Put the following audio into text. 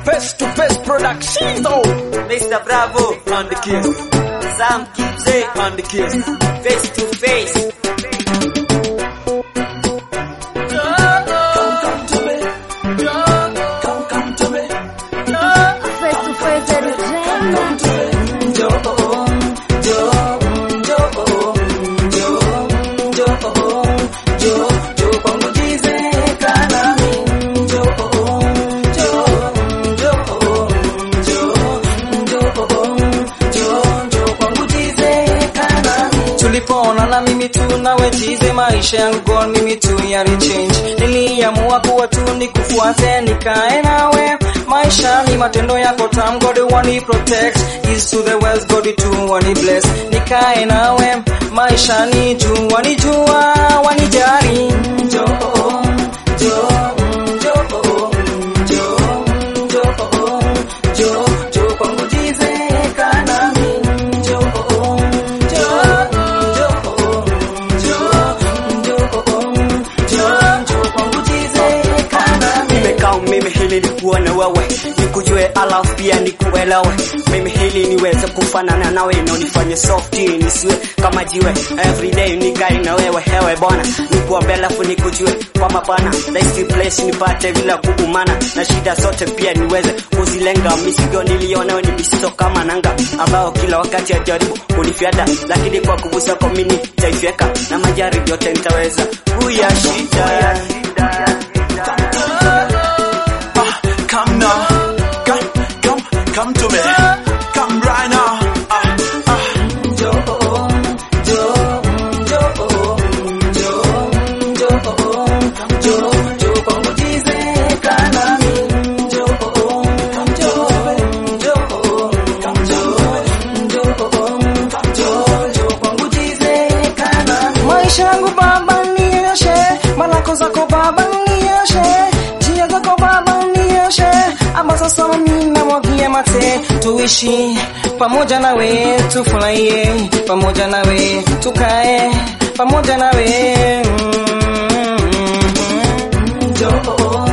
Face to face production. Mr. Bravo on the kiss. Sam Kipse on the kiss. Face to face. Tulipoonana mimi tu nawe jize, maisha yangu gone mimi tu yali change. Niliamua kuwa tu nikufuate nikae nawe. Maisha ni matendo yako tam, God wani protect. Is to the wells, God to wani bless. Nikae nawe, maisha ni juu wanijua wanijari. Mimi hili nikuwa na wewe, nikujue alafu pia nikuelewe. Mimi hili niweze kufanana nawe, na unifanye softy nisiwe kama jiwe. Everyday nikae na wewe hewe bwana, nikuwa mbele afu nikujue kwa mapana. This place nipate bila kuumana, na shida zote pia niweze kuzilenga. Misigo niliona ni misizo kama nanga, ambao kila wakati ajaribu kunifiata, lakini kwa kugusa kwa mimi taifeka, na majaribu yote nitaweza kuyashinda. Come to me, come right now. Maisha yangu baba nioshe, malako zako baba nioshe, njia zako baba nioshe, ambazo sasa mimi namwagia mate. Tuishi pamoja nawe, tufurahie pamoja nawe, tukae pamoja nawe.